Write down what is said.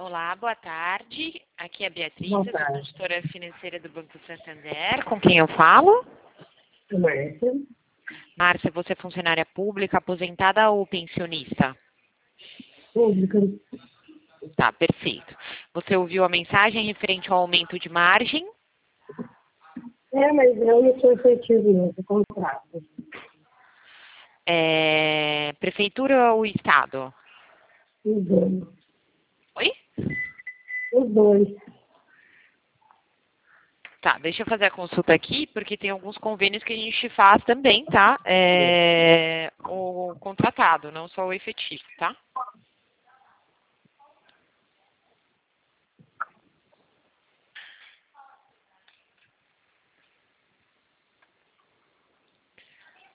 Olá, boa tarde. Aqui é a Beatriz, Boa eu sou tarde. consultora financeira do Banco Santander. Com quem eu falo? Márcia. Márcia, você é funcionária pública, aposentada ou pensionista? Pública. Tá, perfeito. Você ouviu a mensagem referente ao aumento de margem? Mas eu não sou efetivo nesse contrato. Prefeitura ou Estado? Os dois. Oi? Os dois. Tá, deixa eu fazer a consulta aqui, porque tem alguns convênios que a gente faz também, tá? O contratado, não só o efetivo, tá?